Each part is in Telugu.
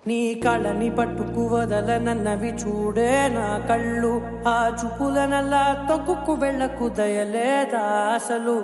నీ కళ్ళని పట్టుకు వదలనన్నవి చూడే నా కళ్ళు, ఆ చూపులనల్లా తొక్కుకు వెళ్ళకు దయలేదా అసలు.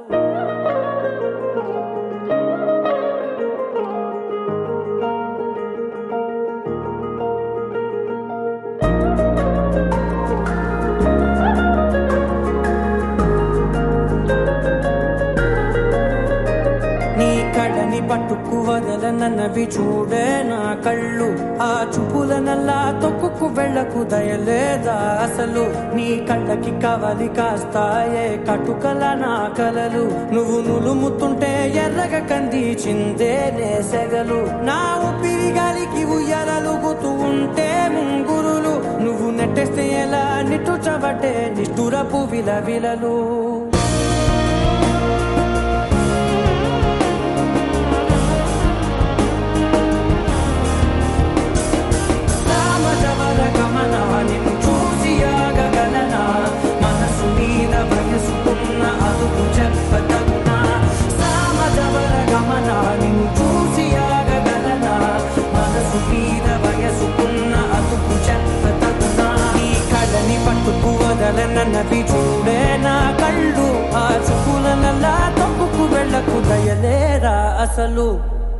నీ కళ్ళని పట్టుకు వదలనన్నవి చూడే నా కళ్ళు, ఆ చూపులనల్లా తొక్కుకు వెళ్ళకు దయలేదా అసలు. నీ కళ్ళకి కవలి కాస్తాయే కటుకల నా కలలు, నువ్వు నులుముతుంటే ఎర్రగా కంది చిందే నేసెగలు. నా ఊపిరి గాలికి ఉయ్యాలలుగుతూ ఉంటే ముంగురులు, నువ్వు నెట్టేస్తే ఎలా నిట్టుచబట్టే నిష్ఠురపు విలవిలలు. నిన్ను చూసి ఆగగలనా, మనసు మీద వయసుకున్న అదుపు చెప్పతగునా. సామజవర గమన నిన్ను చూసి ఆగగలనా, మనసు మీద వయసుకున్న అదుపు చెప్పతగునా. నీ కళ్ళని పట్టుకు వదలనన్నవి చూడే నా కళ్ళు, ఆ చూపులనల్లా తప్పుకు వెళ్ళకు దయలేరా అసలు.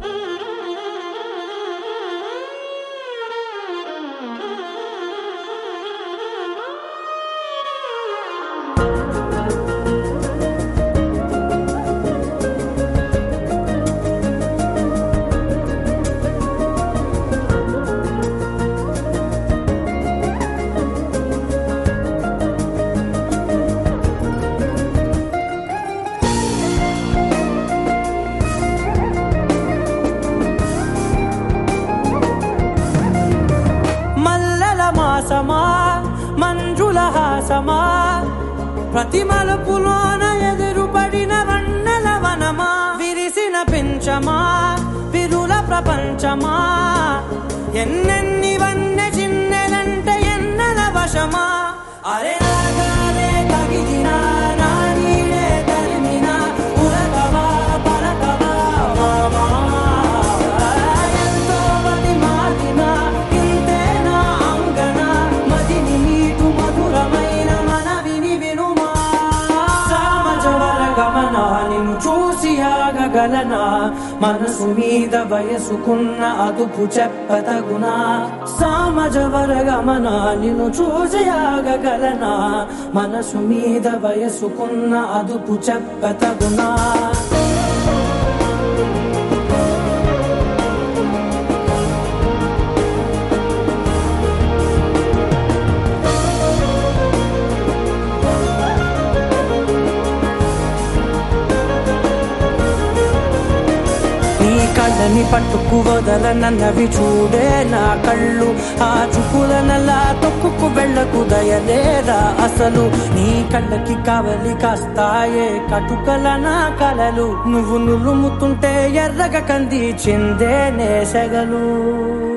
మాసమా మంజుల హాసమా, ప్రతి మలుపులోన ఎదురుపడిన వన్నెల వనమా, విరిసిన పెంచమా విరుల ప్రపంచమా, ఎన్నెన్ని వన్నె చిన్నెలంటే ఎన్నెల వశమా. అరే నాగాలే తగిలినా నా నీడే తరిమినా ఉరకవా పలకవా మామా, ఎంతో మది మారినా ఇంతేనా అంగన, మదిని నీటు మధురమైన మనవిని వినుమా. సామజవర గమన నిన్ను చూసి ఆగగలనా, మనసు మీద వయసుకున్న అదుపు చెప్పతగునా. సామజవర గమన నిన్ను చూసి ఆగగలనా, మనసు మీద వయసుకున్న అదుపు చెప్పతగునా. కళ్ళని పట్టుకు వదలనన్నవి చూడే నా కళ్ళు, ఆ చూపులనల్లా తొక్కుకు వెళ్ళకు దయలేరా అసలు. నీ కళ్ళకి కవలి కాస్తాయే కటుకల నా కలలు, నువ్వు నులుముతుంటే ఎర్రగా కంది చిందే నేసెగలు.